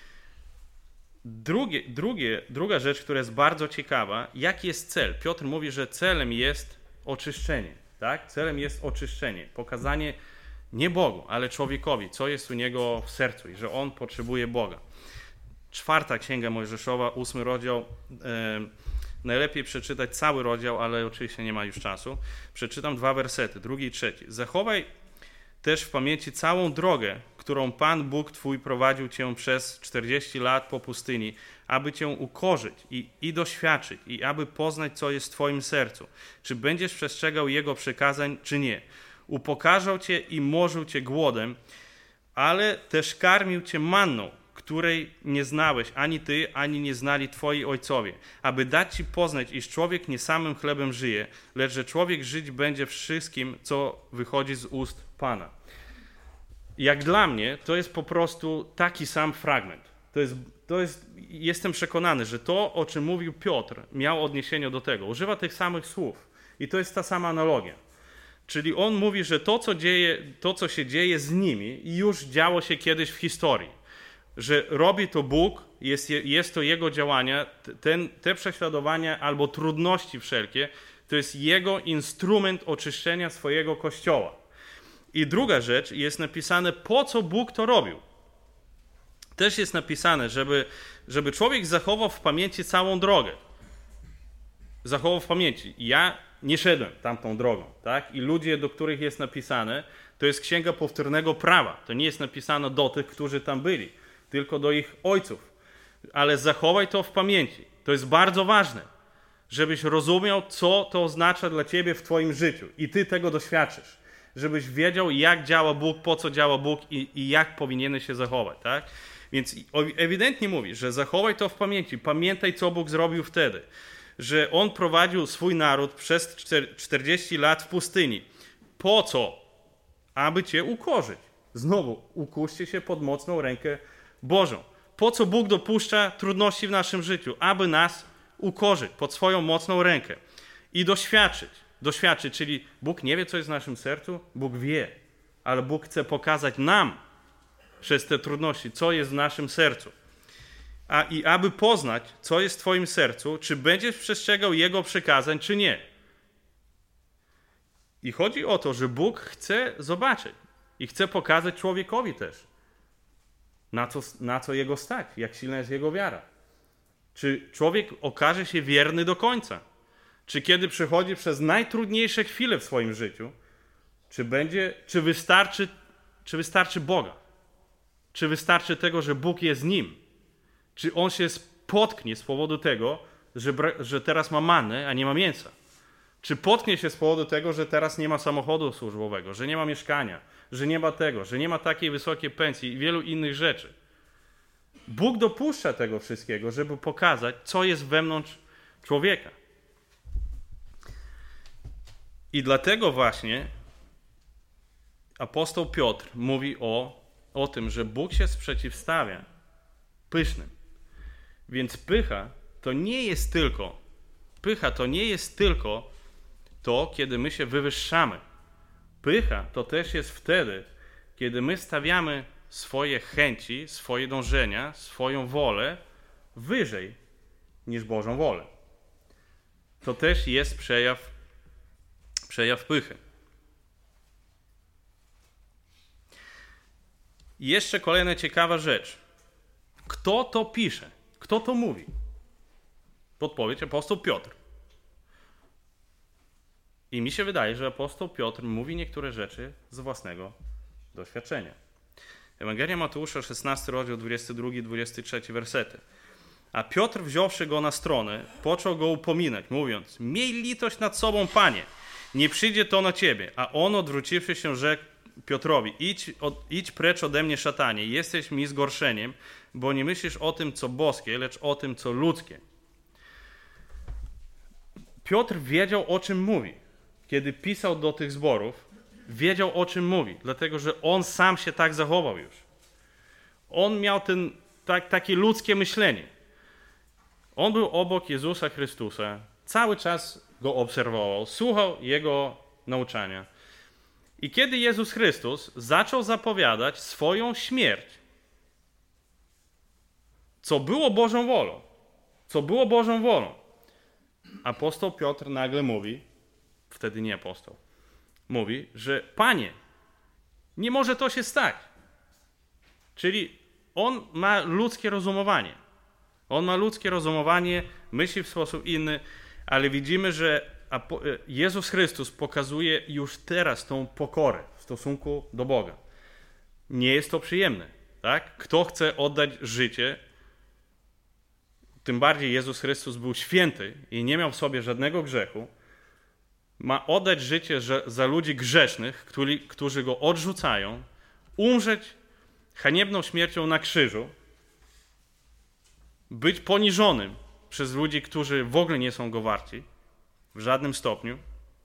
S1: Drugie, drugie, druga rzecz, która jest bardzo ciekawa, jaki jest cel? Piotr mówi, że celem jest oczyszczenie. Tak? Celem jest oczyszczenie, pokazanie nie Bogu, ale człowiekowi, co jest u niego w sercu i że on potrzebuje Boga. Czwarta Księga Mojżeszowa, ósmy rozdział. E, najlepiej przeczytać cały rozdział, ale oczywiście nie ma już czasu. Przeczytam dwa wersety, drugi i trzeci. Zachowaj też w pamięci całą drogę, którą Pan Bóg Twój prowadził Cię przez czterdzieści lat po pustyni, aby Cię ukorzyć i, i doświadczyć, i aby poznać, co jest w Twoim sercu. Czy będziesz przestrzegał Jego przykazań, czy nie. Upokarzał Cię i morzył Cię głodem, ale też karmił Cię manną, której nie znałeś ani Ty, ani nie znali Twoi ojcowie, aby dać Ci poznać, iż człowiek nie samym chlebem żyje, lecz że człowiek żyć będzie wszystkim, co wychodzi z ust Pana. Jak dla mnie, to jest po prostu taki sam fragment. To jest, to jest, jestem przekonany, że to, o czym mówił Piotr, miało odniesienie do tego. Używa tych samych słów i to jest ta sama analogia. Czyli on mówi, że to, co dzieje, to, co się dzieje z nimi, już działo się kiedyś w historii. Że robi to Bóg, jest, jest to Jego działania, ten, te prześladowania albo trudności wszelkie, to jest Jego instrument oczyszczenia swojego Kościoła. I druga rzecz, jest napisane, po co Bóg to robił. Też jest napisane, żeby, żeby człowiek zachował w pamięci całą drogę. Zachował w pamięci. Ja nie szedłem tamtą drogą. Tak? I ludzie, do których jest napisane, to jest księga powtórnego prawa. To nie jest napisane do tych, którzy tam byli, tylko do ich ojców. Ale zachowaj to w pamięci. To jest bardzo ważne, żebyś rozumiał, co to oznacza dla ciebie w twoim życiu i ty tego doświadczysz. Żebyś wiedział, jak działa Bóg, po co działa Bóg i, i jak powinieneś się zachować, tak? Więc ewidentnie mówi, że zachowaj to w pamięci. Pamiętaj, co Bóg zrobił wtedy. Że On prowadził swój naród przez czterdzieści lat w pustyni. Po co? Aby cię ukorzyć. Znowu, ukuście się pod mocną rękę Bożą. Po co Bóg dopuszcza trudności w naszym życiu? Aby nas ukorzyć pod swoją mocną rękę i doświadczyć. Doświadczyć, czyli Bóg nie wie, co jest w naszym sercu? Bóg wie, ale Bóg chce pokazać nam przez te trudności, co jest w naszym sercu. A i aby poznać, co jest w twoim sercu, czy będziesz przestrzegał Jego przykazań, czy nie. I chodzi o to, że Bóg chce zobaczyć i chce pokazać człowiekowi też, na co, na co jego stać, jak silna jest jego wiara. Czy człowiek okaże się wierny do końca? Czy kiedy przychodzi przez najtrudniejsze chwile w swoim życiu, czy będzie, czy wystarczy, czy wystarczy Boga? Czy wystarczy tego, że Bóg jest z nim? Czy on się potknie z powodu tego, że, że teraz ma manę, a nie ma mięsa? Czy potknie się z powodu tego, że teraz nie ma samochodu służbowego, że nie ma mieszkania, że nie ma tego, że nie ma takiej wysokiej pensji i wielu innych rzeczy? Bóg dopuszcza tego wszystkiego, żeby pokazać, co jest wewnątrz człowieka. I dlatego właśnie apostoł Piotr mówi o, o tym, że Bóg się sprzeciwstawia pysznym. Więc pycha to nie jest tylko, pycha to nie jest tylko to, kiedy my się wywyższamy. Pycha to też jest wtedy, kiedy my stawiamy swoje chęci, swoje dążenia, swoją wolę wyżej niż Bożą wolę. To też jest przejaw, przejaw pychy. I jeszcze kolejna ciekawa rzecz. Kto to pisze? Kto to mówi? Podpowiedź apostoł Piotr. I mi się wydaje, że apostoł Piotr mówi niektóre rzeczy z własnego doświadczenia. Ewangelia Mateusza, szesnasty rozdział, dwudziesty drugi dwudziesty trzeci wersety. A Piotr, wziąwszy go na stronę, począł go upominać, mówiąc: miej litość nad sobą, Panie, nie przyjdzie to na ciebie. A on, odwróciwszy się, rzekł Piotrowi: idź, od, idź precz ode mnie, szatanie, jesteś mi zgorszeniem, bo nie myślisz o tym, co boskie, lecz o tym, co ludzkie. Piotr wiedział, o czym mówi. Kiedy pisał do tych zborów, wiedział, o czym mówi, dlatego że on sam się tak zachował już. On miał ten, tak, takie ludzkie myślenie. On był obok Jezusa Chrystusa, cały czas go obserwował, słuchał Jego nauczania. I kiedy Jezus Chrystus zaczął zapowiadać swoją śmierć, co było Bożą wolą, co było Bożą wolą, apostoł Piotr nagle mówi, wtedy nie apostoł, mówi, że Panie, nie może to się stać. Czyli on ma ludzkie rozumowanie. On ma ludzkie rozumowanie, myśli w sposób inny, ale widzimy, że Jezus Chrystus pokazuje już teraz tą pokorę w stosunku do Boga. Nie jest to przyjemne, tak? Kto chce oddać życie, tym bardziej Jezus Chrystus był święty i nie miał w sobie żadnego grzechu, ma oddać życie za ludzi grzesznych, którzy, którzy go odrzucają, umrzeć haniebną śmiercią na krzyżu, być poniżonym przez ludzi, którzy w ogóle nie są go warci, w żadnym stopniu.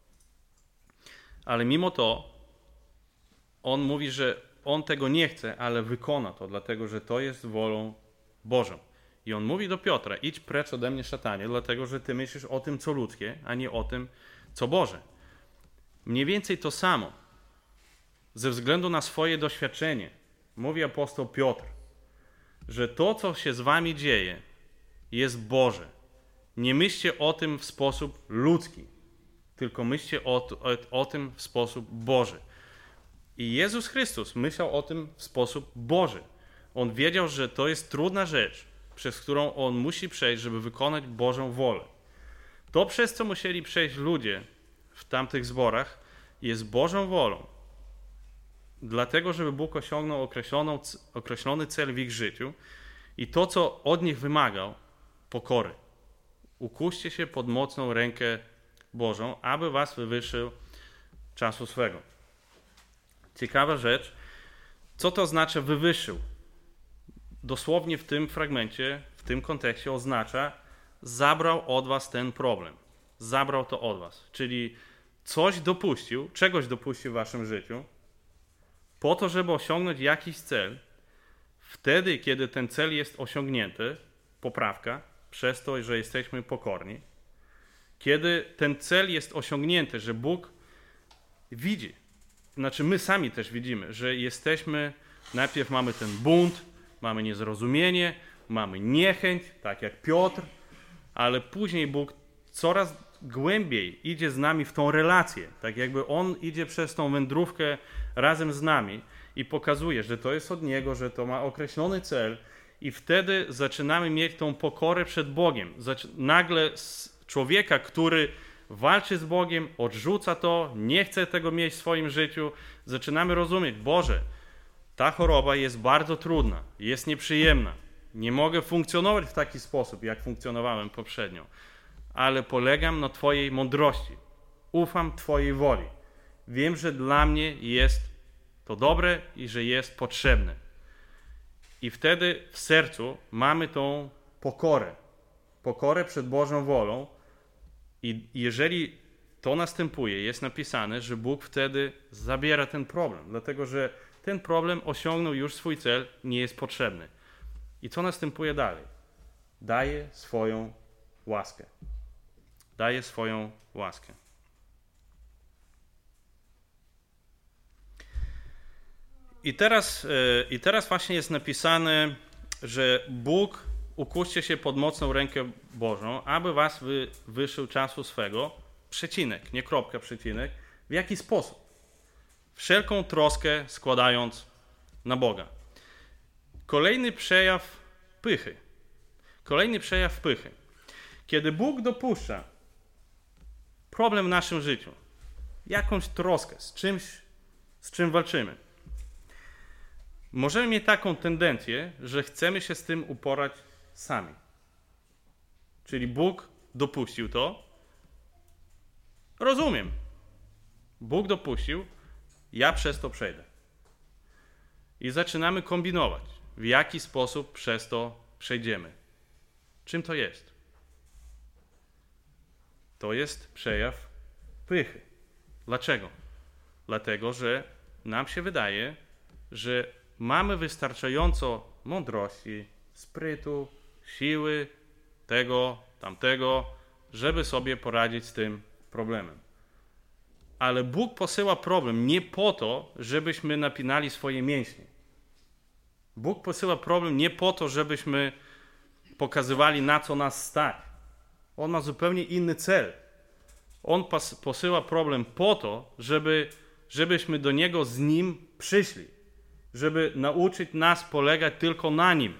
S1: Ale mimo to on mówi, że on tego nie chce, ale wykona to, dlatego że to jest wolą Bożą. I on mówi do Piotra: idź precz ode mnie, szatanie, dlatego że ty myślisz o tym, co ludzkie, a nie o tym, co Boże. Mniej więcej to samo. Ze względu na swoje doświadczenie mówi apostoł Piotr, że to, co się z wami dzieje, jest Boże. Nie myślcie o tym w sposób ludzki, tylko myślcie o, o, o tym w sposób Boży. I Jezus Chrystus myślał o tym w sposób Boży. On wiedział, że to jest trudna rzecz, przez którą on musi przejść, żeby wykonać Bożą wolę. To, przez co musieli przejść ludzie w tamtych zborach, jest Bożą wolą. Dlatego, żeby Bóg osiągnął określoną, określony cel w ich życiu i to, co od nich wymagał, pokory. Ukuście się pod mocną rękę Bożą, aby was wywyższył czasu swego. Ciekawa rzecz, co to znaczy wywyższył? Dosłownie w tym fragmencie, w tym kontekście oznacza zabrał od was ten problem. Zabrał to od was. Czyli coś dopuścił, czegoś dopuścił w waszym życiu, po to, żeby osiągnąć jakiś cel. Wtedy, kiedy ten cel jest osiągnięty, poprawka, przez to, że jesteśmy pokorni, kiedy ten cel jest osiągnięty, że Bóg widzi, znaczy my sami też widzimy, że jesteśmy, najpierw mamy ten bunt, mamy niezrozumienie, mamy niechęć, tak jak Piotr, ale później Bóg coraz głębiej idzie z nami w tą relację, tak jakby On idzie przez tą wędrówkę razem z nami i pokazuje, że to jest od Niego, że to ma określony cel i wtedy zaczynamy mieć tą pokorę przed Bogiem. Nagle z człowieka, który walczy z Bogiem, odrzuca to, nie chce tego mieć w swoim życiu, zaczynamy rozumieć, Boże, ta choroba jest bardzo trudna, jest nieprzyjemna, nie mogę funkcjonować w taki sposób, jak funkcjonowałem poprzednio, ale polegam na Twojej mądrości, ufam Twojej woli, wiem, że dla mnie jest to dobre i że jest potrzebne. I wtedy w sercu mamy tą pokorę, pokorę przed Bożą wolą i jeżeli to następuje, jest napisane, że Bóg wtedy zabiera ten problem, dlatego że ten problem osiągnął już swój cel, nie jest potrzebny. I co następuje dalej? Daje swoją łaskę. Daje swoją łaskę. I teraz, I teraz właśnie jest napisane, że Bóg ukuście się pod mocną rękę Bożą, aby was wywyższył czasu swego, przecinek, nie kropka, przecinek. W jaki sposób? Wszelką troskę składając na Boga. Kolejny przejaw pychy. Kolejny przejaw pychy. Kiedy Bóg dopuszcza problem w naszym życiu, jakąś troskę, z czymś, z czym walczymy, możemy mieć taką tendencję, że chcemy się z tym uporać sami. Czyli Bóg dopuścił to. Rozumiem. Bóg dopuścił, ja przez to przejdę. I zaczynamy kombinować, w jaki sposób przez to przejdziemy. Czym to jest? To jest przejaw pychy. Dlaczego? Dlatego, że nam się wydaje, że mamy wystarczająco mądrości, sprytu, siły, tego, tamtego, żeby sobie poradzić z tym problemem. Ale Bóg posyła problem nie po to, żebyśmy napinali swoje mięśnie. Bóg posyła problem nie po to, żebyśmy pokazywali, na co nas stać. On ma zupełnie inny cel. On pas- posyła problem po to, żeby, żebyśmy do Niego z Nim przyszli. Żeby nauczyć nas polegać tylko na Nim.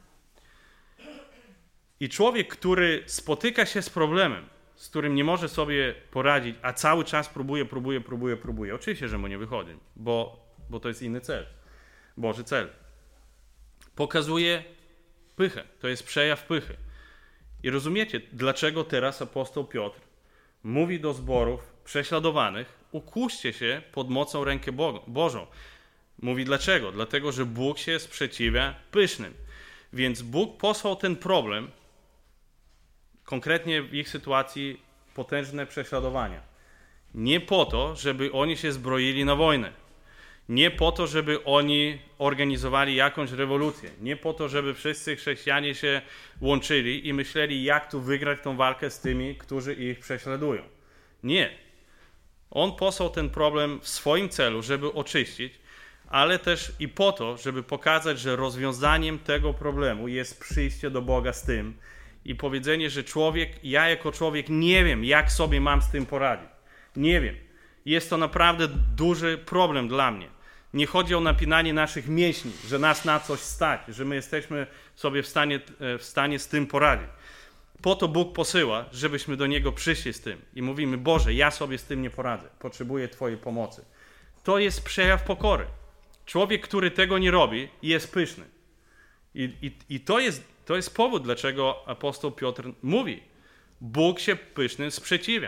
S1: I człowiek, który spotyka się z problemem, z którym nie może sobie poradzić, a cały czas próbuje, próbuje, próbuje, próbuje. Oczywiście, że mu nie wychodzi, bo, bo to jest inny cel. Boży cel. Pokazuje pychę. To jest przejaw pychy. I rozumiecie, dlaczego teraz apostoł Piotr mówi do zborów prześladowanych, ukuście się pod mocą rękę Bo- Bożą. Mówi dlaczego? Dlatego, że Bóg się sprzeciwia pysznym. Więc Bóg posłał ten problem, konkretnie w ich sytuacji potężne prześladowania. Nie po to, żeby oni się zbroili na wojnę. Nie po to, żeby oni organizowali jakąś rewolucję. Nie po to, żeby wszyscy chrześcijanie się łączyli i myśleli, jak tu wygrać tą walkę z tymi, którzy ich prześladują. Nie. On posłał ten problem w swoim celu, żeby oczyścić, ale też i po to, żeby pokazać, że rozwiązaniem tego problemu jest przyjście do Boga z tym i powiedzenie, że człowiek, ja jako człowiek nie wiem, jak sobie mam z tym poradzić. Nie wiem. Jest to naprawdę duży problem dla mnie. Nie chodzi o napinanie naszych mięśni, że nas na coś stać, że my jesteśmy sobie w stanie, w stanie z tym poradzić. Po to Bóg posyła, żebyśmy do Niego przyszli z tym i mówimy, Boże, ja sobie z tym nie poradzę, potrzebuję Twojej pomocy. To jest przejaw pokory. Człowiek, który tego nie robi, jest pyszny. I, i, i to, jest, to jest powód, dlaczego apostoł Piotr mówi, Bóg się pysznym sprzeciwia.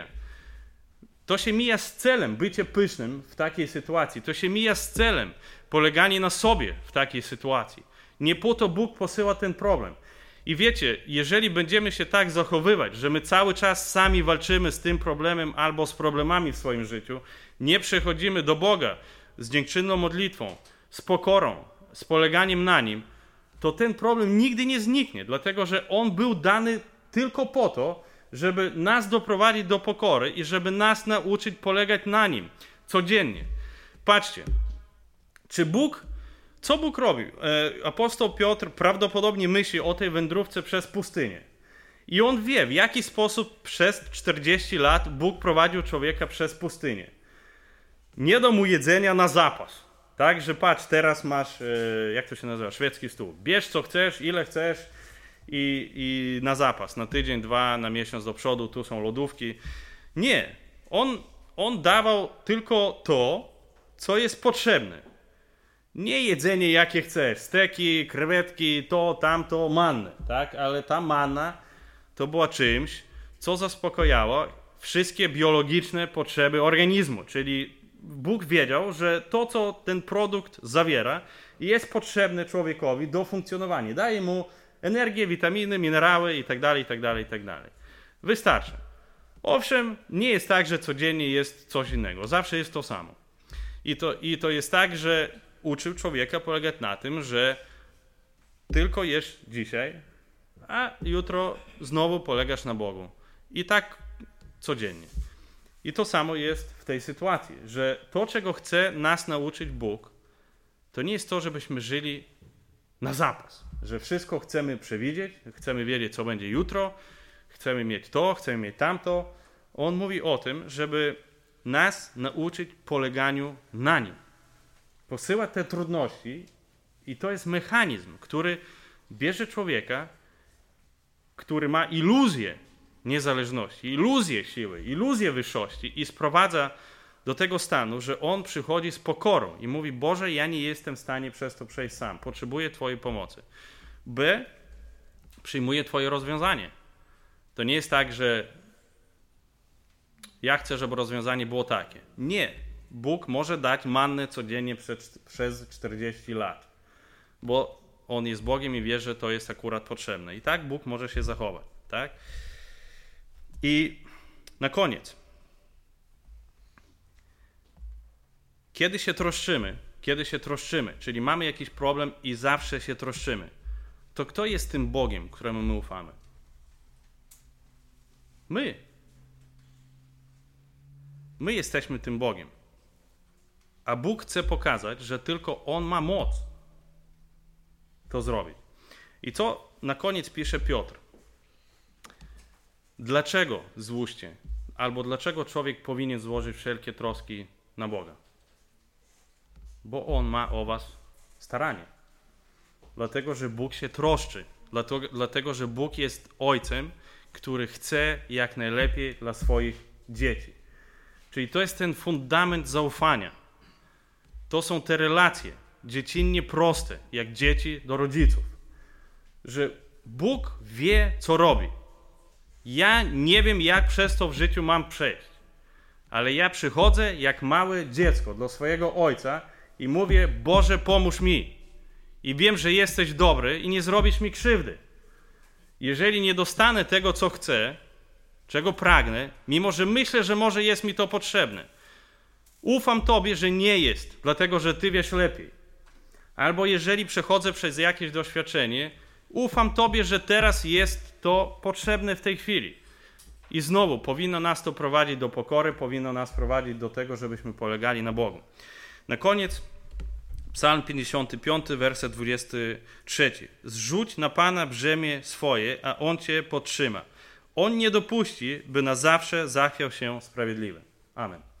S1: To się mija z celem, bycie pysznym w takiej sytuacji. To się mija z celem, poleganie na sobie w takiej sytuacji. Nie po to Bóg posyła ten problem. I wiecie, jeżeli będziemy się tak zachowywać, że my cały czas sami walczymy z tym problemem albo z problemami w swoim życiu, nie przychodzimy do Boga z dziękczynną modlitwą, z pokorą, z poleganiem na Nim, to ten problem nigdy nie zniknie, dlatego że On był dany tylko po to, żeby nas doprowadzić do pokory i żeby nas nauczyć polegać na Nim codziennie. Patrzcie, czy Bóg, co Bóg robił? Apostoł Piotr prawdopodobnie myśli o tej wędrówce przez pustynię. I on wie, w jaki sposób przez czterdzieści lat Bóg prowadził człowieka przez pustynię. Nie dał mu jedzenia na zapas. Tak, że patrz, teraz masz, jak to się nazywa, szwedzki stół. Bierz co chcesz, ile chcesz i, i na zapas. Na tydzień, dwa, na miesiąc do przodu, tu są lodówki. Nie. On, on dawał tylko to, co jest potrzebne. Nie jedzenie jakie chcesz. Steki, krewetki, to, tamto, mannę. Tak? Ale ta manna to była czymś, co zaspokajało wszystkie biologiczne potrzeby organizmu. Czyli Bóg wiedział, że to, co ten produkt zawiera, jest potrzebne człowiekowi do funkcjonowania. Daje mu energię, witaminy, minerały itd., itd., itd. Wystarczy. Owszem, nie jest tak, że codziennie jest coś innego. Zawsze jest to samo. I to, i to jest tak, że uczył człowieka polegać na tym, że tylko jesz dzisiaj, a jutro znowu polegasz na Bogu. I tak codziennie. I to samo jest w tej sytuacji, że to, czego chce nas nauczyć Bóg, to nie jest to, żebyśmy żyli na zapas, że wszystko chcemy przewidzieć, chcemy wiedzieć, co będzie jutro, chcemy mieć to, chcemy mieć tamto. On mówi o tym, żeby nas nauczyć poleganiu na Nim. Posyła te trudności i to jest mechanizm, który bierze człowieka, który ma iluzję niezależności, iluzję siły, iluzję wyższości i sprowadza do tego stanu, że on przychodzi z pokorą i mówi: Boże, ja nie jestem w stanie przez to przejść sam, potrzebuję Twojej pomocy. B. Przyjmuje Twoje rozwiązanie. To nie jest tak, że ja chcę, żeby rozwiązanie było takie. Nie. Bóg może dać mannę codziennie przez, przez czterdzieści lat, bo On jest Bogiem i wie, że to jest akurat potrzebne. I tak Bóg może się zachować. Tak? I na koniec. Kiedy się troszczymy, kiedy się troszczymy, czyli mamy jakiś problem i zawsze się troszczymy, to kto jest tym Bogiem, któremu my ufamy? My. My jesteśmy tym Bogiem. A Bóg chce pokazać, że tylko On ma moc to zrobić. I co na koniec pisze Piotr? Dlaczego złóżcie? Albo dlaczego człowiek powinien złożyć wszelkie troski na Boga? Bo On ma o was staranie. Dlatego, że Bóg się troszczy. Dlatego, dlatego, że Bóg jest Ojcem, który chce jak najlepiej dla swoich dzieci. Czyli to jest ten fundament zaufania. To są te relacje dziecinnie proste, jak dzieci do rodziców. Że Bóg wie, co robi. Ja nie wiem, jak przez to w życiu mam przejść. Ale ja przychodzę jak małe dziecko do swojego Ojca i mówię: Boże, pomóż mi. I wiem, że jesteś dobry i nie zrobisz mi krzywdy. Jeżeli nie dostanę tego, co chcę, czego pragnę, mimo że myślę, że może jest mi to potrzebne, ufam Tobie, że nie jest, dlatego że Ty wiesz lepiej. Albo jeżeli przechodzę przez jakieś doświadczenie, ufam Tobie, że teraz jest to potrzebne w tej chwili. I znowu powinno nas to prowadzić do pokory, powinno nas prowadzić do tego, żebyśmy polegali na Bogu. Na koniec Psalm pięćdziesiąty piąty, werset dwudziesty trzeci. Zrzuć na Pana brzemię swoje, a On Cię podtrzyma. On nie dopuści, by na zawsze zachwiał się sprawiedliwy. Amen.